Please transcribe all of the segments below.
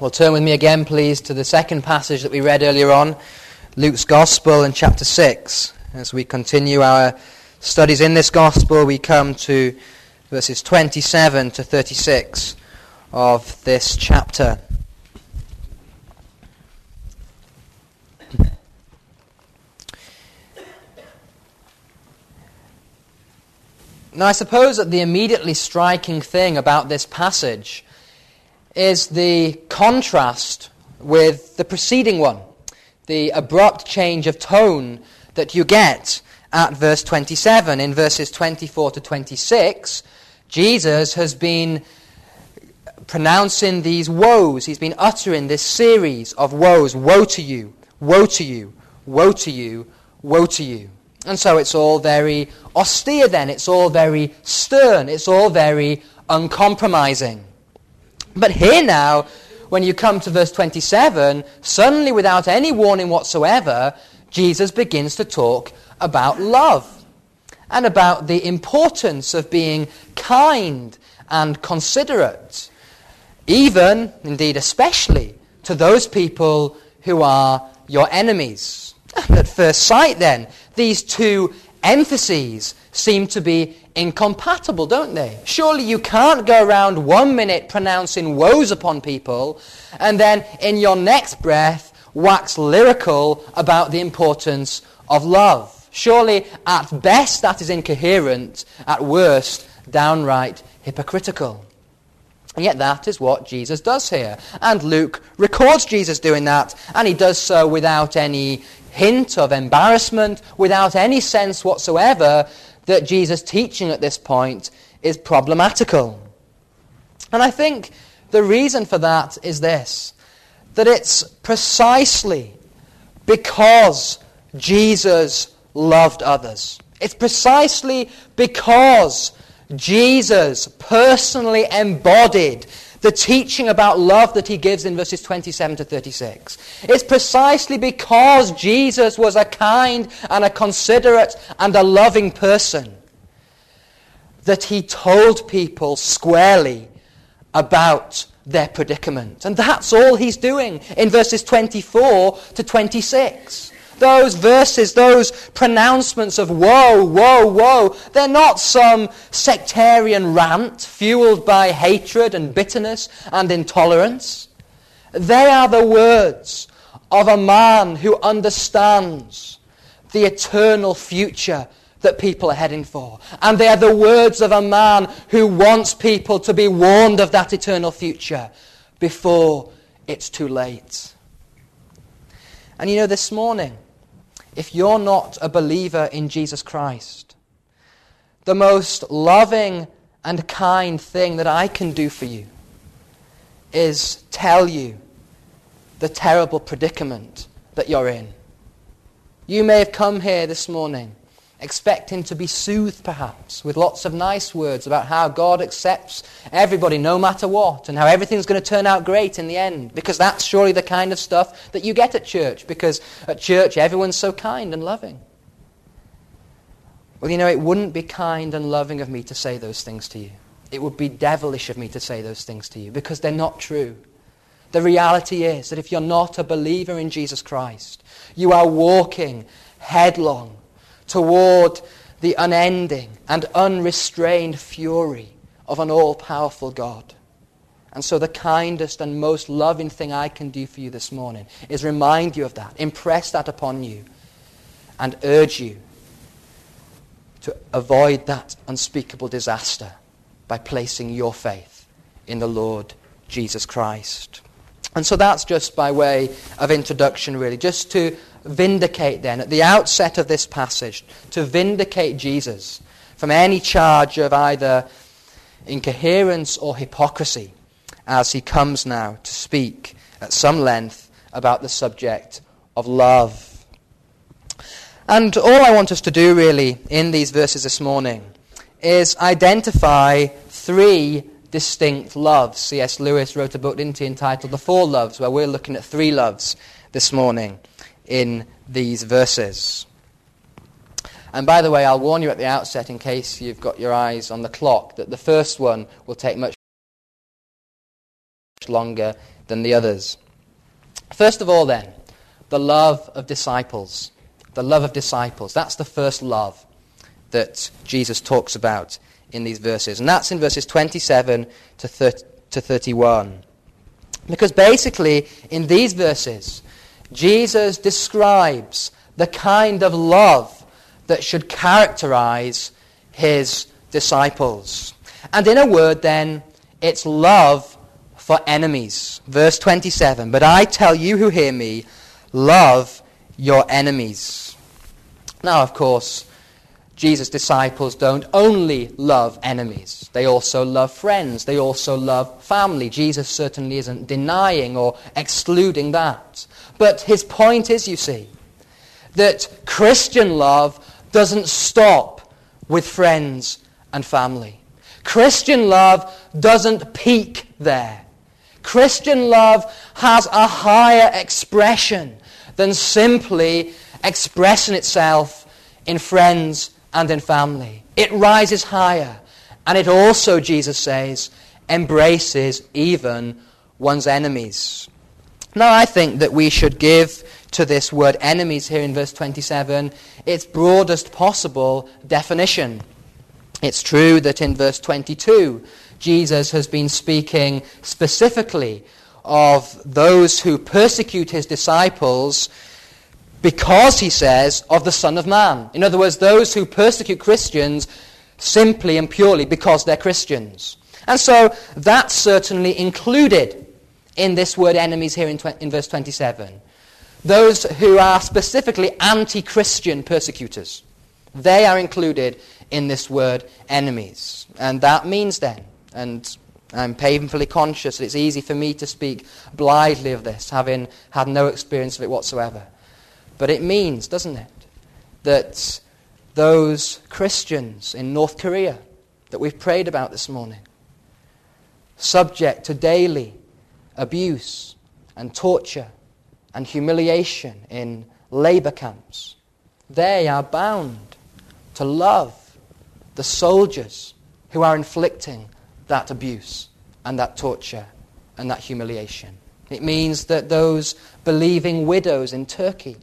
Well, turn with me again, please, to the second passage that we read earlier on, Luke's Gospel in chapter 6. As we continue our studies in this Gospel, we come to verses 27 to 36 of this chapter. Now, I suppose that the immediately striking thing about this passage is the contrast with the preceding one, the abrupt change of tone that you get at verse 27. In verses 24 to 26, Jesus has been pronouncing these woes. He's been uttering this series of woes. Woe to you, woe to you, woe to you, woe to you. And so it's all very austere then. It's all very stern. It's all very uncompromising. But here now, when you come to verse 27, suddenly without any warning whatsoever, Jesus begins to talk about love and about the importance of being kind and considerate, even, indeed especially, to those people who are your enemies. At first sight then, these two emphases seem to be incompatible, don't they? Surely you can't go around 1 minute pronouncing woes upon people and then in your next breath wax lyrical about the importance of love. Surely at best that is incoherent, at worst downright hypocritical. And yet that is what Jesus does here. And Luke records Jesus doing that, and he does so without any hint of embarrassment, without any sense whatsoever that Jesus' teaching at this point is problematical. And I think the reason for that is this, that it's precisely because Jesus loved others. It's precisely because Jesus personally embodied the teaching about love that he gives in verses 27 to 36. It's precisely because Jesus was a kind and a considerate and a loving person that he told people squarely about their predicament. And that's all he's doing in verses 24 to 26. Those verses, those pronouncements of woe, woe, woe, they're not some sectarian rant fueled by hatred and bitterness and intolerance. They are the words of a man who understands the eternal future that people are heading for. And they are the words of a man who wants people to be warned of that eternal future before it's too late. And you know, this morning, if you're not a believer in Jesus Christ, the most loving and kind thing that I can do for you is tell you the terrible predicament that you're in. You may have come here this morning expecting to be soothed perhaps with lots of nice words about how God accepts everybody no matter what and how everything's going to turn out great in the end, because that's surely the kind of stuff that you get at church, because at church everyone's so kind and loving. Well, you know, it wouldn't be kind and loving of me to say those things to you. It would be devilish of me to say those things to you, because they're not true. The reality is that if you're not a believer in Jesus Christ, you are walking headlong toward the unending and unrestrained fury of an all-powerful God. And so the kindest and most loving thing I can do for you this morning is remind you of that, impress that upon you, and urge you to avoid that unspeakable disaster by placing your faith in the Lord Jesus Christ. And so that's just by way of introduction, really, just to vindicate then, at the outset of this passage, to vindicate Jesus from any charge of either incoherence or hypocrisy as he comes now to speak at some length about the subject of love. And all I want us to do really in these verses this morning is identify three distinct loves. C.S. Lewis wrote a book, didn't he, entitled The Four Loves, where we're looking at three loves this morning in these verses. And by the way, I'll warn you at the outset, in case you've got your eyes on the clock, that the first one will take much longer than the others. First of all then, the love of disciples. The love of disciples. That's the first love that Jesus talks about in these verses. And that's in verses 27 to 31. Because basically, in these verses, Jesus describes the kind of love that should characterize his disciples. And in a word then, it's love for enemies. Verse 27, "But I tell you who hear me, love your enemies." Now, of course, Jesus' disciples don't only love enemies. They also love friends. They also love family. Jesus certainly isn't denying or excluding that. But his point is, you see, that Christian love doesn't stop with friends and family. Christian love doesn't peak there. Christian love has a higher expression than simply expressing itself in friends and in family. It rises higher, and it also, Jesus says, embraces even one's enemies. Now, I think that we should give to this word enemies here in verse 27 its broadest possible definition. It's true that in verse 22, Jesus has been speaking specifically of those who persecute his disciples because, he says, of the Son of Man. In other words, those who persecute Christians simply and purely because they're Christians. And so that's certainly included in this word enemies here in verse 27. Those who are specifically anti-Christian persecutors. They are included in this word enemies. And that means then, and I'm painfully conscious that it's easy for me to speak blithely of this, having had no experience of it whatsoever. But it means, doesn't it, that those Christians in North Korea that we've prayed about this morning, subject to daily abuse and torture and humiliation in labor camps, they are bound to love the soldiers who are inflicting that abuse and that torture and that humiliation. It means that those believing widows in Turkey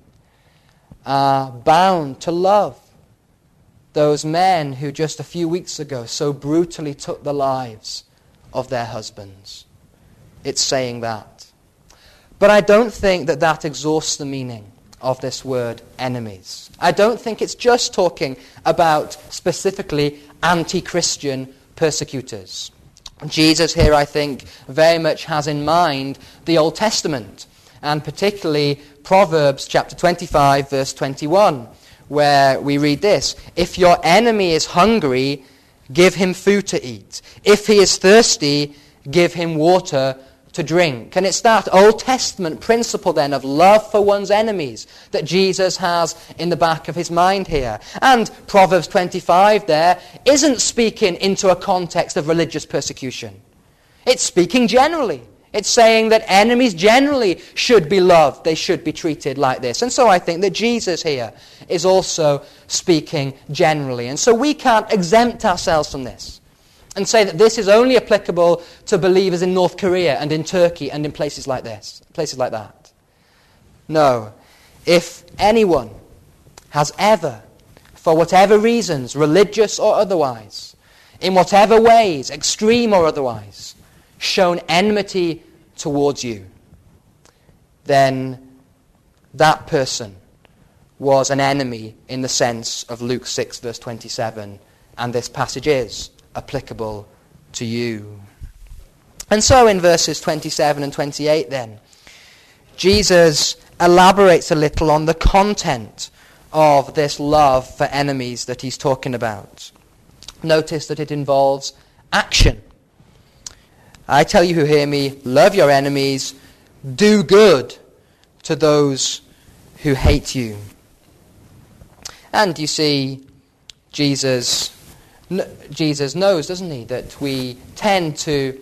are bound to love those men who just a few weeks ago so brutally took the lives of their husbands. It's saying that. But I don't think that that exhausts the meaning of this word enemies. I don't think it's just talking about specifically anti-Christian persecutors. Jesus here, I think, very much has in mind the Old Testament, and particularly Proverbs chapter 25, verse 21, where we read this: "If your enemy is hungry, give him food to eat. If he is thirsty, give him water to drink." And it's that Old Testament principle then of love for one's enemies that Jesus has in the back of his mind here. And Proverbs 25 there isn't speaking into a context of religious persecution. It's speaking generally. It's saying that enemies generally should be loved. They should be treated like this. And so I think that Jesus here is also speaking generally. And so we can't exempt ourselves from this and say that this is only applicable to believers in North Korea and in Turkey and in places like this, places like that. No. If anyone has ever, for whatever reasons, religious or otherwise, in whatever ways, extreme or otherwise, shown enmity towards you, then that person was an enemy in the sense of Luke 6, verse 27, and this passage is applicable to you. And so in verses 27 and 28 then, Jesus elaborates a little on the content of this love for enemies that he's talking about. Notice that it involves action. I tell you who hear me, love your enemies, do good to those who hate you. And you see, Jesus knows, doesn't he, that we tend to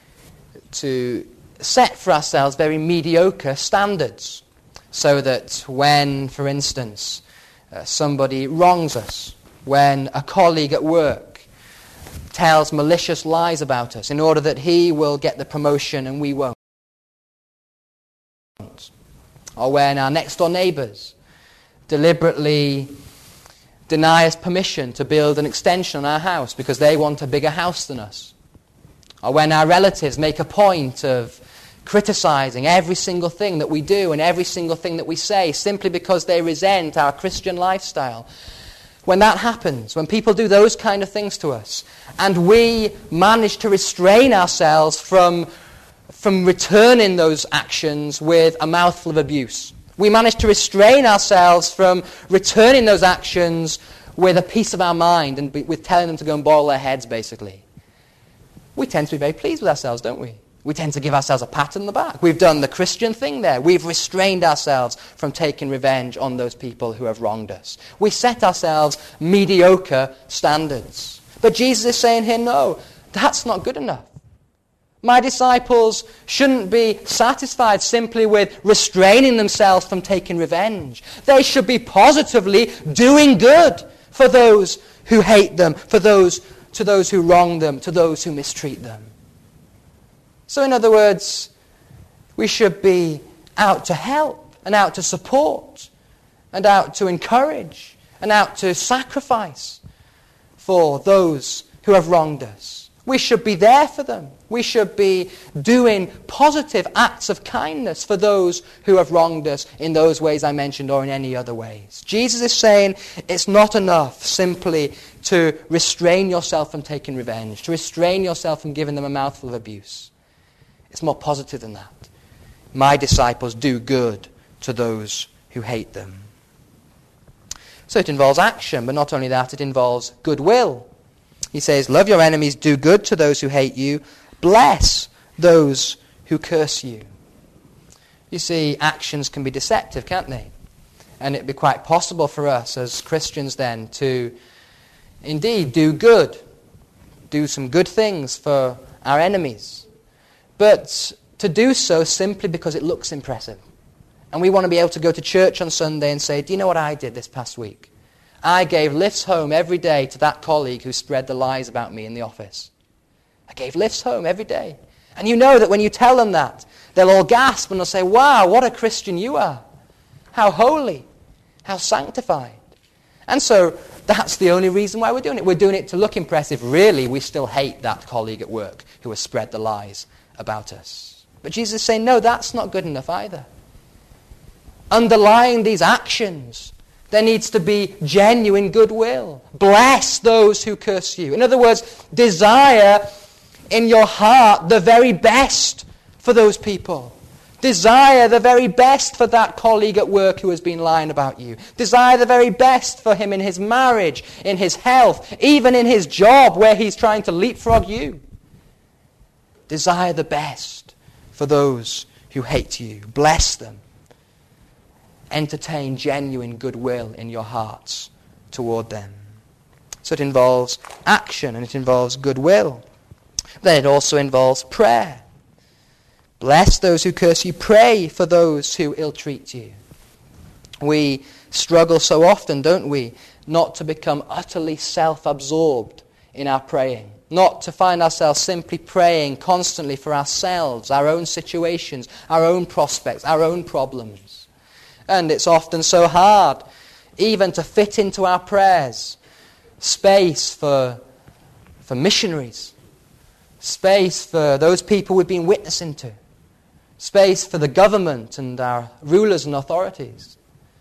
set for ourselves very mediocre standards, so that when, for instance, somebody wrongs us, when a colleague at work tells malicious lies about us in order that he will get the promotion and we won't. Or when our next-door neighbours deliberately deny us permission to build an extension on our house because they want a bigger house than us. Or when our relatives make a point of criticizing every single thing that we do and every single thing that we say simply because they resent our Christian lifestyle. When that happens, when people do those kind of things to us, and we manage to restrain ourselves from returning those actions with a mouthful of abuse, we manage to restrain ourselves from returning those actions with a piece of our mind and with telling them to go and boil their heads, basically, we tend to be very pleased with ourselves, don't we? We tend to give ourselves a pat on the back. We've done the Christian thing there. We've restrained ourselves from taking revenge on those people who have wronged us. We set ourselves mediocre standards. But Jesus is saying here, no, that's not good enough. My disciples shouldn't be satisfied simply with restraining themselves from taking revenge. They should be positively doing good for those who hate them, to those who wrong them, to those who mistreat them. So in other words, we should be out to help and out to support and out to encourage and out to sacrifice for those who have wronged us. We should be there for them. We should be doing positive acts of kindness for those who have wronged us in those ways I mentioned or in any other ways. Jesus is saying it's not enough simply to restrain yourself from taking revenge, to restrain yourself from giving them a mouthful of abuse. It's more positive than that. My disciples do good to those who hate them. So it involves action, but not only that, it involves goodwill. He says, love your enemies, do good to those who hate you, bless those who curse you. You see, actions can be deceptive, can't they? And it'd be quite possible for us as Christians then to indeed do good, do some good things for our enemies. But to do so simply because it looks impressive. And we want to be able to go to church on Sunday and say, do you know what I did this past week? I gave lifts home every day to that colleague who spread the lies about me in the office. I gave lifts home every day. And you know that when you tell them that, they'll all gasp and they'll say, wow, what a Christian you are. How holy, how sanctified. And so that's the only reason why we're doing it. We're doing it to look impressive. Really, we still hate that colleague at work who has spread the lies about us. But Jesus is saying, no, that's not good enough either. Underlying these actions, there needs to be genuine goodwill. Bless those who curse you. In other words, desire in your heart the very best for those people. Desire the very best for that colleague at work who has been lying about you. Desire the very best for him in his marriage, in his health, even in his job where he's trying to leapfrog you. Desire the best for those who hate you. Bless them. Entertain genuine goodwill in your hearts toward them. So it involves action and it involves goodwill. Then it also involves prayer. Bless those who curse you. Pray for those who ill-treat you. We struggle so often, don't we, not to become utterly self-absorbed in our praying. Not to find ourselves simply praying constantly for ourselves, our own situations, our own prospects, our own problems. And it's often so hard even to fit into our prayers space for missionaries, space for those people we've been witnessing to, space for the government and our rulers and authorities,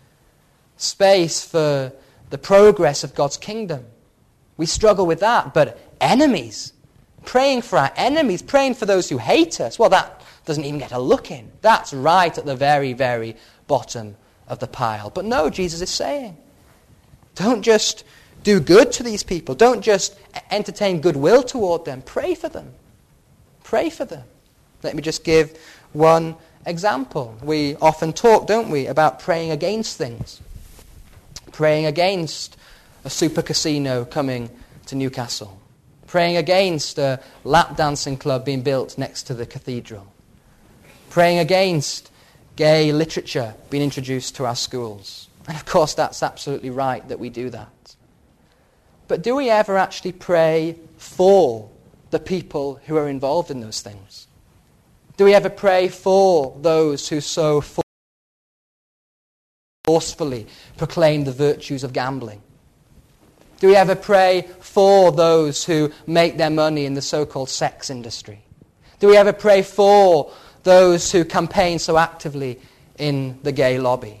space for the progress of God's kingdom. We struggle with that, but enemies, praying for our enemies, praying for those who hate us, well, that doesn't even get a look in. That's right at the very, very bottom of the pile. But no, Jesus is saying, don't just do good to these people. Don't just entertain goodwill toward them. Pray for them. Pray for them. Let me just give one example. We often talk, don't we, about praying against things. Praying against a super casino coming to Newcastle. Praying against a lap dancing club being built next to the cathedral. Praying against gay literature being introduced to our schools. And of course that's absolutely right that we do that. But do we ever actually pray for the people who are involved in those things? Do we ever pray for those who so forcefully proclaim the virtues of gambling? Do we ever pray for those who make their money in the so-called sex industry? Do we ever pray for those who campaign so actively in the gay lobby?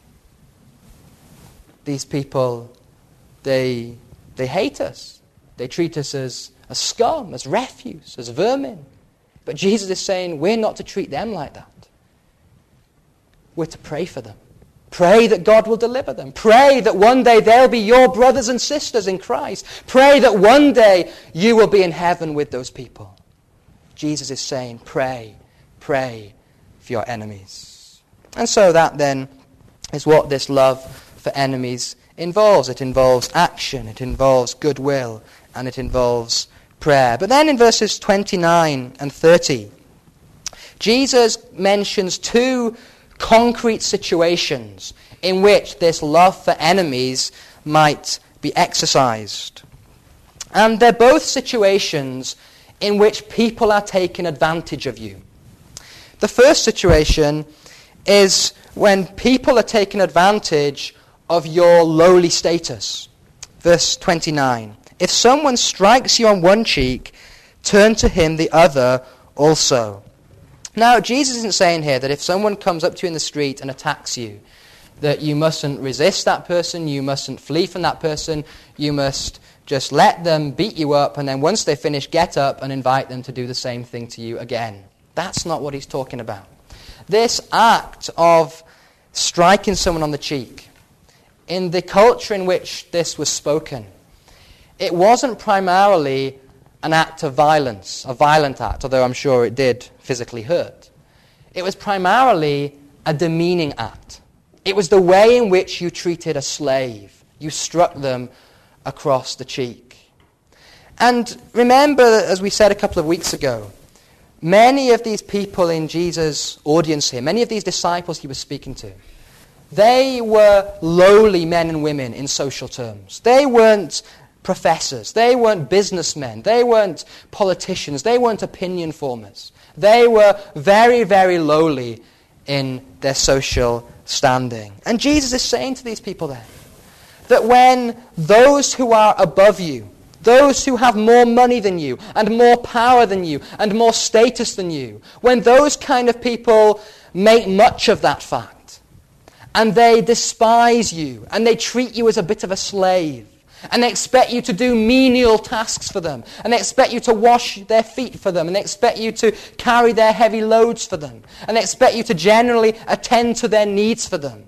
These people, they hate us. They treat us as scum, as refuse, as vermin. But Jesus is saying we're not to treat them like that. We're to pray for them. Pray that God will deliver them. Pray that one day they'll be your brothers and sisters in Christ. Pray that one day you will be in heaven with those people. Jesus is saying, pray for your enemies. And so that then is what this love for enemies involves. It involves action, it involves goodwill, and it involves prayer. But then in verses 29 and 30, Jesus mentions two concrete situations in which this love for enemies might be exercised. And they're both situations in which people are taking advantage of you. The first situation is when people are taking advantage of your lowly status. Verse 29. If someone strikes you on one cheek, turn to him the other also. Now, Jesus isn't saying here that if someone comes up to you in the street and attacks you, that you mustn't resist that person, you mustn't flee from that person, you must just let them beat you up, and then once they finish, get up and invite them to do the same thing to you again. That's not what he's talking about. This act of striking someone on the cheek, in the culture in which this was spoken, it wasn't primarily an act of violence, a violent act, although I'm sure it did physically hurt. It was primarily a demeaning act. It was the way in which you treated a slave. You struck them across the cheek. And remember, as we said a couple of weeks ago, many of these people in Jesus' audience here, many of these disciples he was speaking to, they were lowly men and women in social terms. They weren't professors. They weren't businessmen. They weren't politicians. They weren't opinion formers. They were very, very lowly in their social standing. And Jesus is saying to these people then that when those who are above you, those who have more money than you, and more power than you, and more status than you, when those kind of people make much of that fact, and they despise you, and they treat you as a bit of a slave, and they expect you to do menial tasks for them, and they expect you to wash their feet for them, and they expect you to carry their heavy loads for them, and they expect you to generally attend to their needs for them.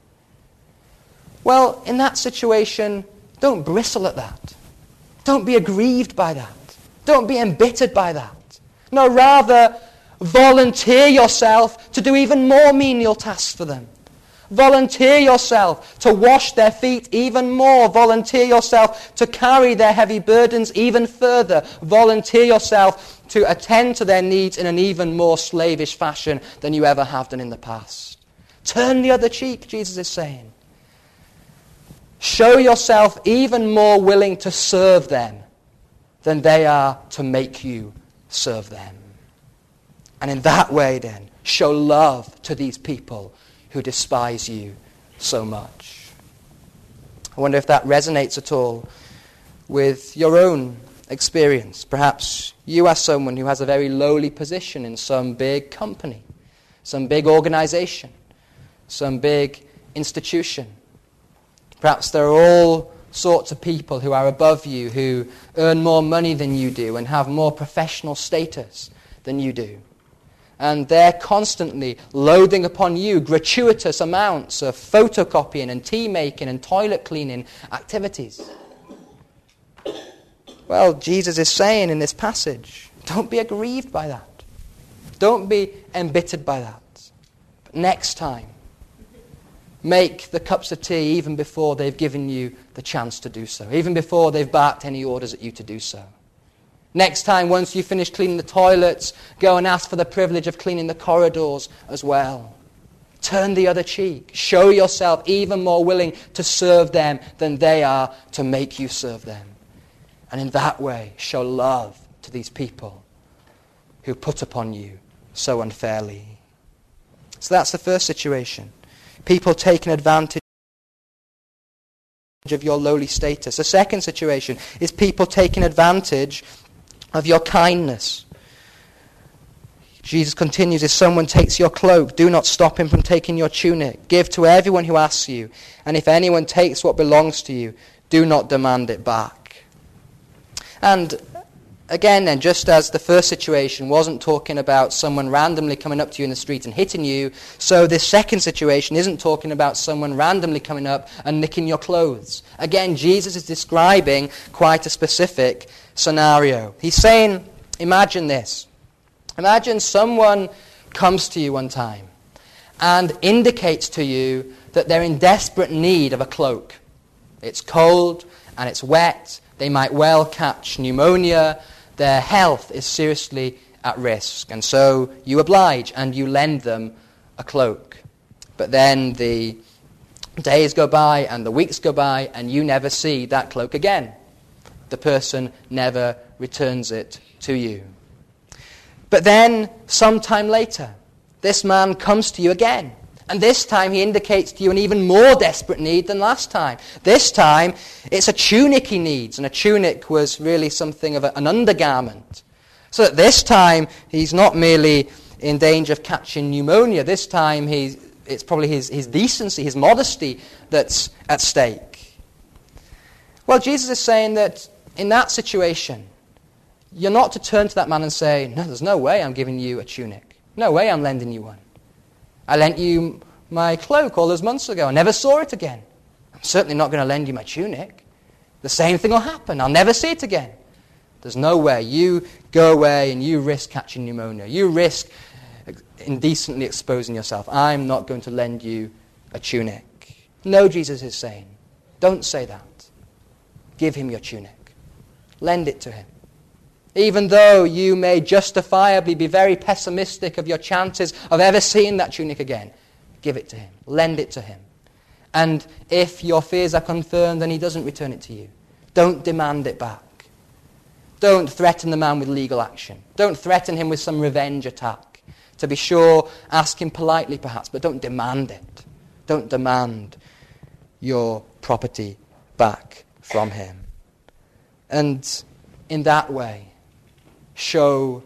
Well, in that situation, don't bristle at that. Don't be aggrieved by that. Don't be embittered by that. No, rather, volunteer yourself to do even more menial tasks for them. Volunteer yourself to wash their feet even more. Volunteer yourself to carry their heavy burdens even further. Volunteer yourself to attend to their needs in an even more slavish fashion than you ever have done in the past. Turn the other cheek, Jesus is saying. Show yourself even more willing to serve them than they are to make you serve them. And in that way then, show love to these people who despise you so much. I wonder if that resonates at all with your own experience. Perhaps you are someone who has a very lowly position in some big company, some big organization, some big institution. Perhaps there are all sorts of people who are above you, who earn more money than you do and have more professional status than you do. And they're constantly loading upon you gratuitous amounts of photocopying and tea making and toilet cleaning activities. Well, Jesus is saying in this passage, don't be aggrieved by that. Don't be embittered by that. But next time, make the cups of tea even before they've given you the chance to do so, even before they've barked any orders at you to do so. Next time, once you finish cleaning the toilets, go and ask for the privilege of cleaning the corridors as well. Turn the other cheek. Show yourself even more willing to serve them than they are to make you serve them. And in that way, show love to these people who put upon you so unfairly. So that's the first situation. People taking advantage of your lowly status. The second situation is people taking advantage of your kindness. Jesus continues, if someone takes your cloak, do not stop him from taking your tunic. Give to everyone who asks you. And if anyone takes what belongs to you, do not demand it back. And again then, just as the first situation wasn't talking about someone randomly coming up to you in the street and hitting you, so this second situation isn't talking about someone randomly coming up and nicking your clothes. Again, Jesus is describing quite a specific scenario. He's saying, imagine this. Imagine someone comes to you one time and indicates to you that they're in desperate need of a cloak. It's cold and it's wet. They might well catch pneumonia. Their health is seriously at risk. And so you oblige and you lend them a cloak. But then the days go by and the weeks go by and you never see that cloak again. The person never returns it to you. But then, sometime later, this man comes to you again. And this time he indicates to you an even more desperate need than last time. This time, it's a tunic he needs. And a tunic was really something of an undergarment. So that this time, he's not merely in danger of catching pneumonia. This time, it's probably his decency, his modesty that's at stake. Well, Jesus is saying that in that situation, you're not to turn to that man and say, no, there's no way I'm giving you a tunic. No way I'm lending you one. I lent you my cloak all those months ago. I never saw it again. I'm certainly not going to lend you my tunic. The same thing will happen. I'll never see it again. There's no way. You go away and you risk catching pneumonia. You risk indecently exposing yourself. I'm not going to lend you a tunic. No, Jesus is saying, don't say that. Give him your tunic. Lend it to him. Even though you may justifiably be very pessimistic of your chances of ever seeing that tunic again, give it to him. Lend it to him. And if your fears are confirmed and he doesn't return it to you, don't demand it back. Don't threaten the man with legal action. Don't threaten him with some revenge attack. To be sure, ask him politely perhaps, but don't demand it. Don't demand your property back from him. And in that way, show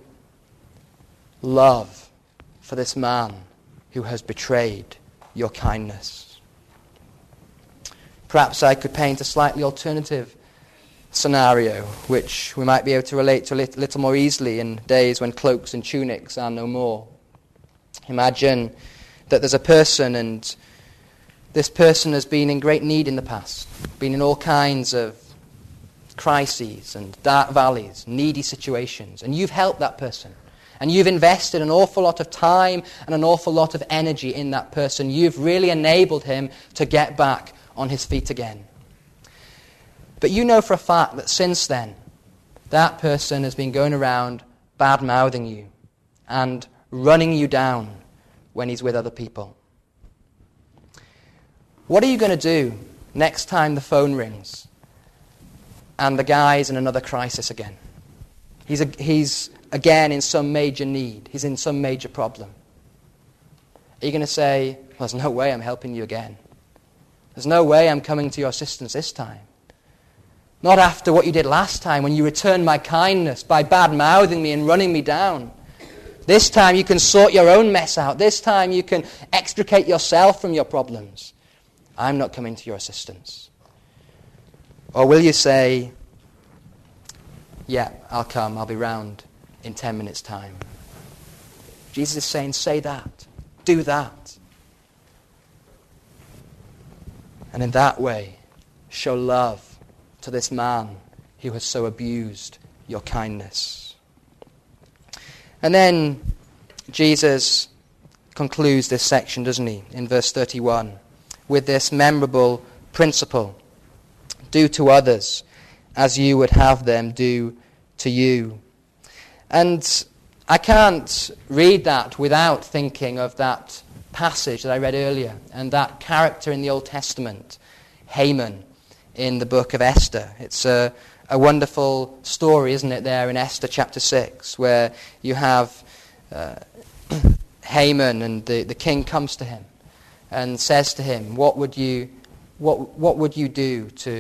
love for this man who has betrayed your kindness. Perhaps I could paint a slightly alternative scenario, which we might be able to relate to a little more easily in days when cloaks and tunics are no more. Imagine that there's a person, and this person has been in great need in the past, been in all kinds of crises and dark valleys, needy situations, and you've helped that person. And you've invested an awful lot of time and an awful lot of energy in that person. You've really enabled him to get back on his feet again. But you know for a fact that since then, that person has been going around bad-mouthing you and running you down when he's with other people. What are you going to do next time the phone rings and the guy's in another crisis again? He's again in some major need. He's in some major problem. Are you going to say, well, there's no way I'm helping you again. There's no way I'm coming to your assistance this time. Not after what you did last time when you returned my kindness by bad-mouthing me and running me down. This time you can sort your own mess out. This time you can extricate yourself from your problems. I'm not coming to your assistance. Or will you say, yeah, I'll come, I'll be round in 10 minutes' time. Jesus is saying, say that, do that. And in that way, show love to this man who has so abused your kindness. And then Jesus concludes this section, doesn't he, in verse 31, with this memorable principle. Do to others as you would have them do to you. And I can't read that without thinking of that passage that I read earlier, and that character in the Old Testament, Haman, in the book of Esther. It's a wonderful story, isn't it, there in Esther chapter 6, where you have Haman, and the king comes to him and says to him, what would you do to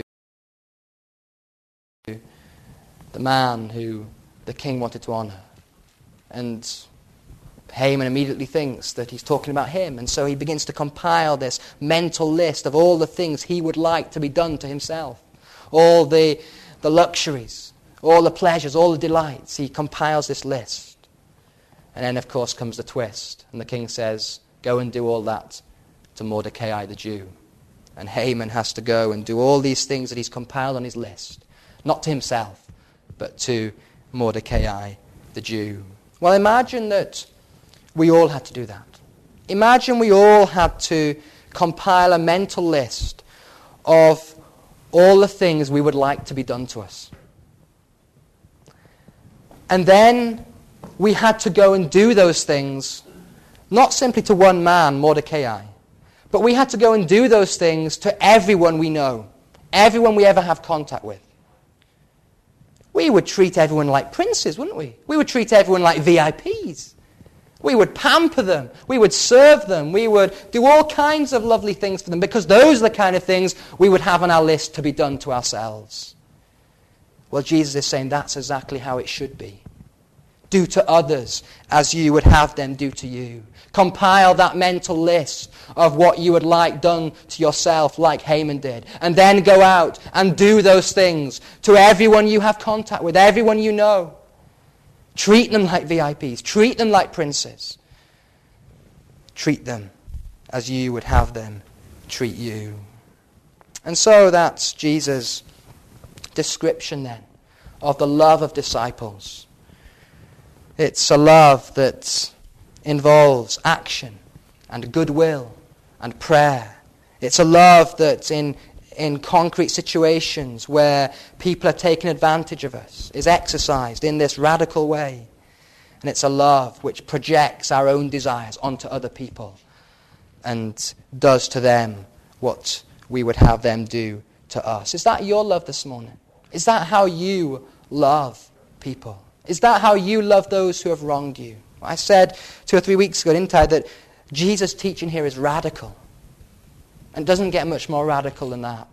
the man who the king wanted to honor? And Haman immediately thinks that he's talking about him, and so he begins to compile this mental list of all the things he would like to be done to himself, all the luxuries, all the pleasures, all the delights. He compiles this list. And then, of course, comes the twist, and the king says, go and do all that to Mordecai the Jew. And Haman has to go and do all these things that he's compiled on his list, not to himself, but to Mordecai the Jew. Well, imagine that we all had to do that. Imagine we all had to compile a mental list of all the things we would like to be done to us. And then we had to go and do those things, not simply to one man, Mordecai, but we had to go and do those things to everyone we know, everyone we ever have contact with. We would treat everyone like princes, wouldn't we? We would treat everyone like VIPs. We would pamper them. We would serve them. We would do all kinds of lovely things for them, because those are the kind of things we would have on our list to be done to ourselves. Well, Jesus is saying that's exactly how it should be. Do to others as you would have them do to you. Compile that mental list of what you would like done to yourself, like Haman did. And then go out and do those things to everyone you have contact with, everyone you know. Treat them like VIPs. Treat them like princes. Treat them as you would have them treat you. And so that's Jesus' description then of the love of disciples. It's a love that involves action and goodwill and prayer. It's a love that in concrete situations where people are taking advantage of us is exercised in this radical way. And it's a love which projects our own desires onto other people and does to them what we would have them do to us. Is that your love this morning? Is that how you love people? Is that how you love those who have wronged you? I said 2 or 3 weeks ago, didn't I, that Jesus' teaching here is radical. And doesn't get much more radical than that.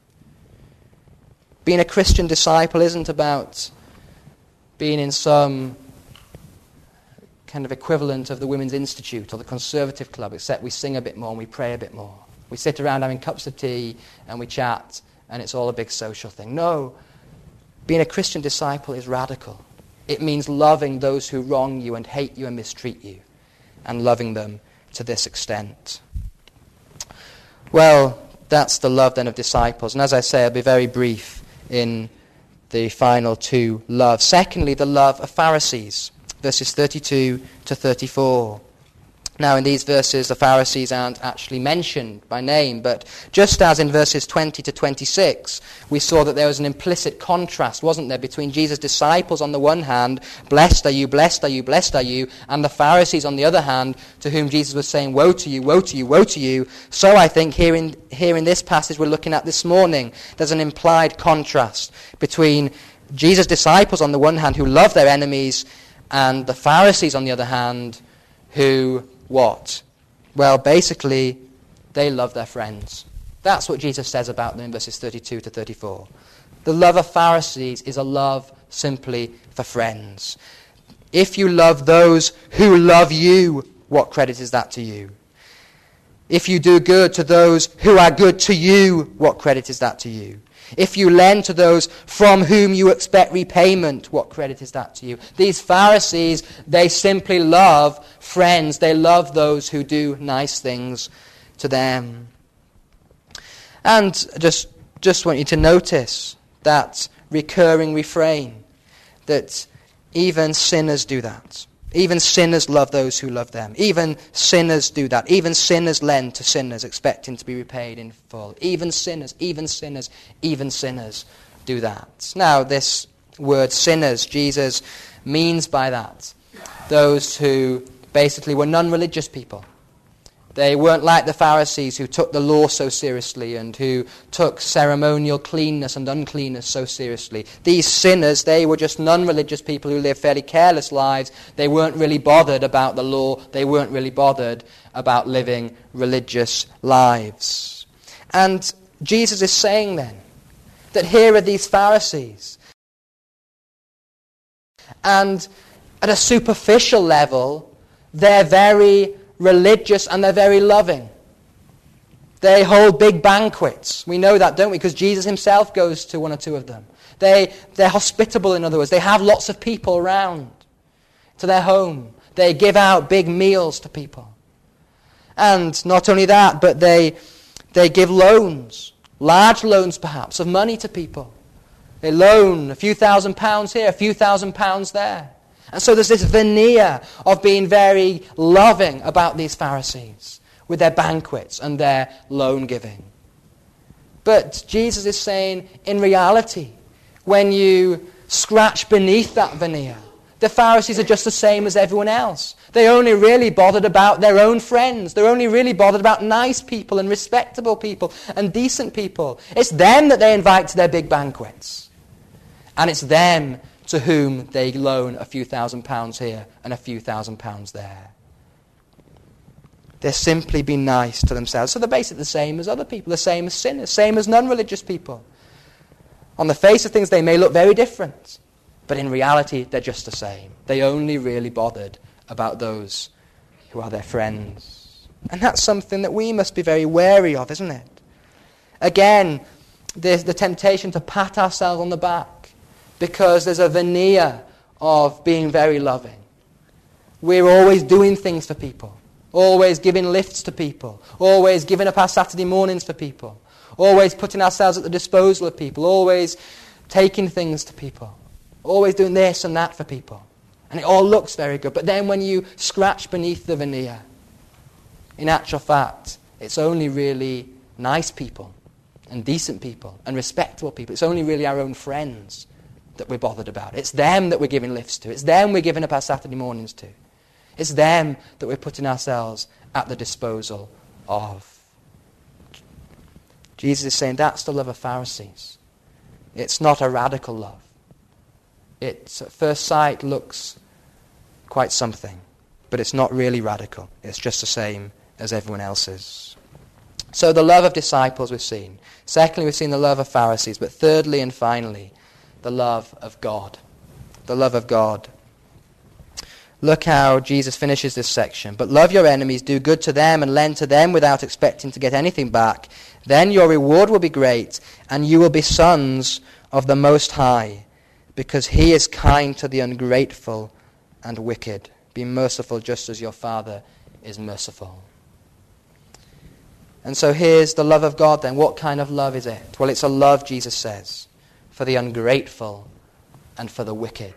Being a Christian disciple isn't about being in some kind of equivalent of the Women's Institute or the Conservative Club, except we sing a bit more and we pray a bit more. We sit around having cups of tea and we chat and it's all a big social thing. No, being a Christian disciple is radical. It means loving those who wrong you and hate you and mistreat you, and loving them to this extent. Well, that's the love then of disciples. And as I say, I'll be very brief in the final two loves. Secondly, the love of Pharisees, verses 32 to 34. Now, in these verses, the Pharisees aren't actually mentioned by name, but just as in verses 20 to 26, we saw that there was an implicit contrast, wasn't there, between Jesus' disciples on the one hand, blessed are you, blessed are you, blessed are you, and the Pharisees on the other hand, to whom Jesus was saying, woe to you, woe to you, woe to you. So I think here in this passage we're looking at this morning, there's an implied contrast between Jesus' disciples on the one hand, who love their enemies, and the Pharisees on the other hand, who what? Well, basically, they love their friends. That's what Jesus says about them in verses 32 to 34. The love of Pharisees is a love simply for friends. If you love those who love you, what credit is that to you? If you do good to those who are good to you, what credit is that to you? If you lend to those from whom you expect repayment, what credit is that to you? These Pharisees, they simply love friends. They love those who do nice things to them. And just want you to notice that recurring refrain, that even sinners do that. Even sinners love those who love them. Even sinners do that. Even sinners lend to sinners, expecting to be repaid in full. Even sinners, even sinners, even sinners do that. Now, this word sinners, Jesus means by that those who basically were non-religious people. They weren't like the Pharisees who took the law so seriously and who took ceremonial cleanness and uncleanness so seriously. These sinners, they were just non-religious people who lived fairly careless lives. They weren't really bothered about the law. They weren't really bothered about living religious lives. And Jesus is saying then that here are these Pharisees. And at a superficial level, they're very religious and they're very loving. They hold big banquets. We know that, don't we? Because Jesus himself goes to one or two of them. They're hospitable, in other words. They have lots of people around to their home. They give out big meals to people. And not only that, but they give loans, large loans perhaps, of money to people. They loan a few £1,000s here, a few £1,000s there. And so there's this veneer of being very loving about these Pharisees with their banquets and their loan giving. But Jesus is saying, in reality, when you scratch beneath that veneer, the Pharisees are just the same as everyone else. They only really bothered about their own friends. They're only really bothered about nice people and respectable people and decent people. It's them that they invite to their big banquets. And it's them to whom they loan a few £1,000s here and a few £1,000s there. They're simply being nice to themselves. So they're basically the same as other people, the same as sinners, same as non-religious people. On the face of things, they may look very different, but in reality, they're just the same. They only really bothered about those who are their friends. And that's something that we must be very wary of, isn't it? Again, there's the temptation to pat ourselves on the back, because there's a veneer of being very loving. We're always doing things for people, always giving lifts to people, always giving up our Saturday mornings for people, always putting ourselves at the disposal of people, always taking things to people, always doing this and that for people. And it all looks very good. But then when you scratch beneath the veneer, in actual fact, it's only really nice people and decent people and respectable people. It's only really our own friends that we're bothered about. It's them that we're giving lifts to. It's them we're giving up our Saturday mornings to. It's them that we're putting ourselves at the disposal of. Jesus is saying that's the love of Pharisees. It's not a radical love. It, at first sight, looks quite something, but it's not really radical. It's just the same as everyone else's. So the love of disciples we've seen. Secondly, we've seen the love of Pharisees. But thirdly and finally, the love of God. The love of God. Look how Jesus finishes this section. But love your enemies, do good to them, and lend to them without expecting to get anything back. Then your reward will be great, and you will be sons of the Most High, because he is kind to the ungrateful and wicked. Be merciful just as your Father is merciful. And so here's the love of God then. What kind of love is it? Well, it's a love, Jesus says, for the ungrateful and for the wicked.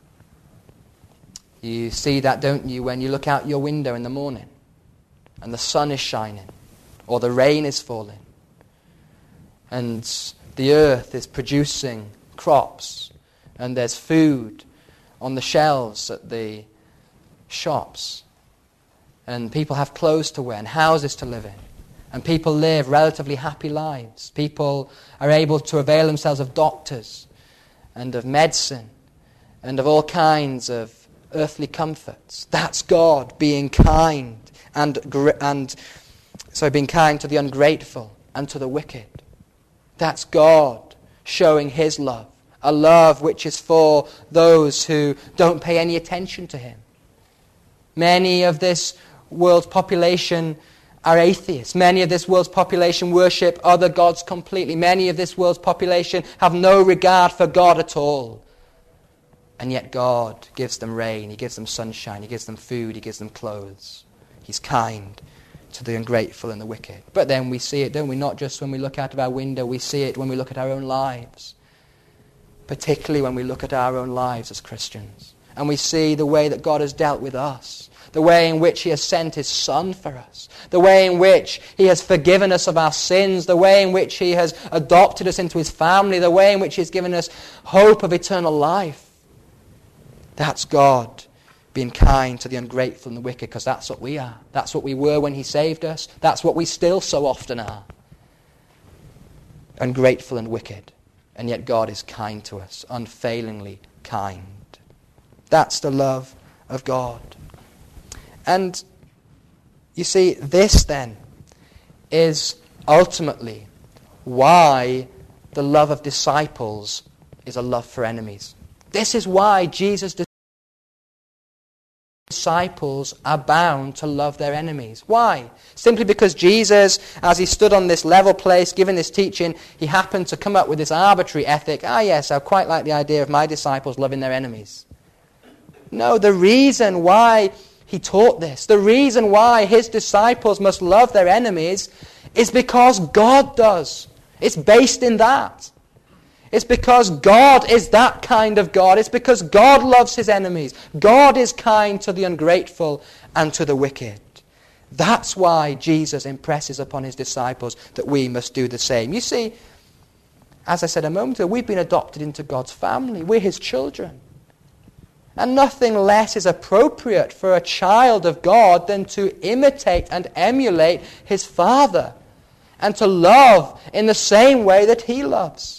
You see that, don't you, when you look out your window in the morning and the sun is shining or the rain is falling and the earth is producing crops and there's food on the shelves at the shops and people have clothes to wear and houses to live in. And people live relatively happy lives. People are able to avail themselves of doctors and of medicine and of all kinds of earthly comforts. That's God being kind being kind to the ungrateful and to the wicked. That's God showing his love, a love which is for those who don't pay any attention to him. Many of this world's population are atheists. Many of this world's population worship other gods completely. Many of this world's population have no regard for God at all. And yet God gives them rain, he gives them sunshine, he gives them food, he gives them clothes. He's kind to the ungrateful and the wicked. But then we see it, don't we? Not just when we look out of our window, we see it when we look at our own lives. Particularly when we look at our own lives as Christians. And we see the way that God has dealt with us. The way in which he has sent his Son for us. The way in which he has forgiven us of our sins. The way in which he has adopted us into his family. The way in which he has given us hope of eternal life. That's God being kind to the ungrateful and the wicked, because that's what we are. That's what we were when he saved us. That's what we still so often are. Ungrateful and wicked. And yet God is kind to us, unfailingly kind. That's the love of God. And you see, this then is ultimately why the love of disciples is a love for enemies. This is why Jesus' disciples are bound to love their enemies. Why? Simply because Jesus, as he stood on this level place, giving this teaching, he happened to come up with this arbitrary ethic. Yes, I quite like the idea of my disciples loving their enemies. No, the reason why he taught this, the reason why his disciples must love their enemies, is because God does. It's based in that. It's because God is that kind of God. It's because God loves his enemies. God is kind to the ungrateful and to the wicked. That's why Jesus impresses upon his disciples that we must do the same. You see, as I said a moment ago, we've been adopted into God's family. We're his children. And nothing less is appropriate for a child of God than to imitate and emulate his Father and to love in the same way that he loves.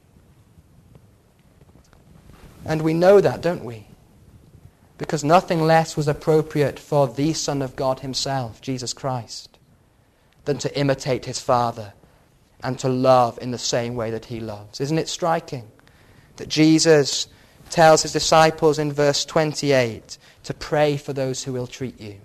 And we know that, don't we? Because nothing less was appropriate for the Son of God himself, Jesus Christ, than to imitate his Father and to love in the same way that he loves. Isn't it striking that Jesus tells his disciples in verse 28 to pray for those who ill-treat you?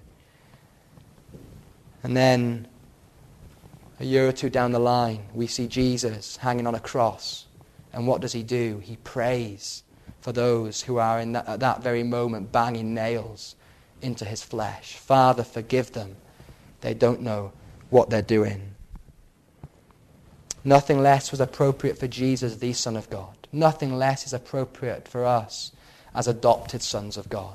And then, a year or two down the line, we see Jesus hanging on a cross. And what does he do? He prays for those who are at that very moment banging nails into his flesh. Father, forgive them. They don't know what they're doing. Nothing less was appropriate for Jesus, the Son of God. Nothing less is appropriate for us as adopted sons of God.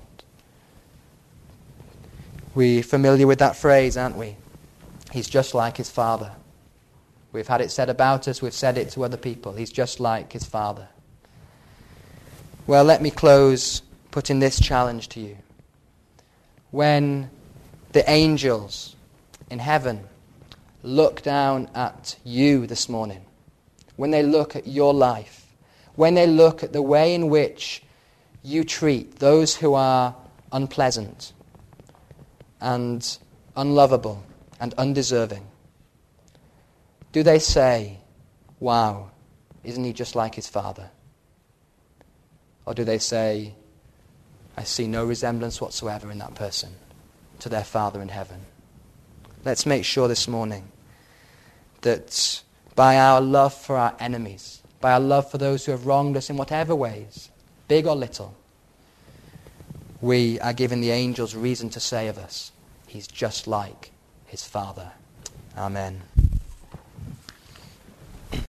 We're familiar with that phrase, aren't we? He's just like his Father. We've had it said about us, we've said it to other people. He's just like his Father. Well, let me close putting this challenge to you. When the angels in heaven look down at you this morning, when they look at your life, when they look at the way in which you treat those who are unpleasant and unlovable and undeserving, do they say, wow, isn't he just like his Father? Or do they say, I see no resemblance whatsoever in that person to their Father in heaven? Let's make sure this morning that by our love for our enemies, by our love for those who have wronged us in whatever ways, big or little, we are giving the angels reason to say of us, he's just like his Father. Amen.